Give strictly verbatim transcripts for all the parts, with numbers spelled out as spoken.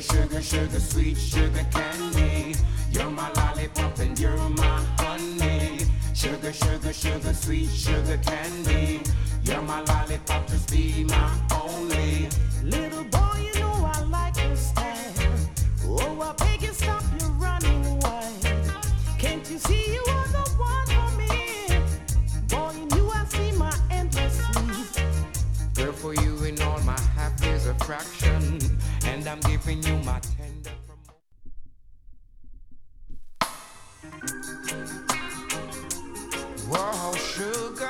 sugar, sugar, sweet sugar candy. You're my lollipop and you're my honey. Sugar, sugar, sugar, sweet sugar candy. You're my lollipop, just be my only. Little boy, you know I like your style. Oh, I beg you stop your running wild. Can't you see you are the one for me? Boy, in you I see my endless need. Girl, for you in all my half is a fraction, and I'm giving you my tender promotion. Whoa, sugar,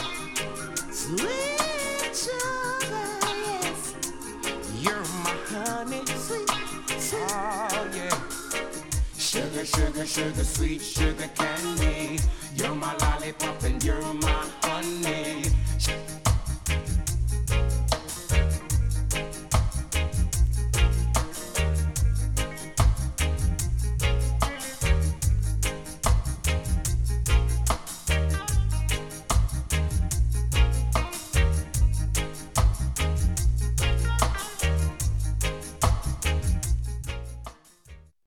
Sweet sugar, yes. you're my honey. Sweet, sweet. Oh yeah. Sugar, sugar, sugar, sweet sugar candy.